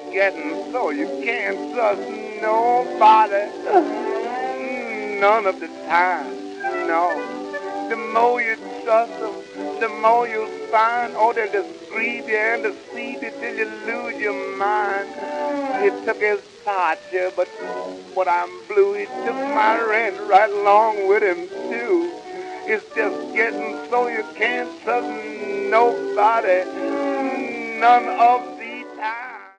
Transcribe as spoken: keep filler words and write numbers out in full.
getting so you can't trust nobody none of the time. No. The more you trust them, the more you find, oh, they're just greedy and deceiving till you lose your mind. He took his part here, but what I'm blue, he took my rent right along with him, too. It's just getting so you can't trust nobody none of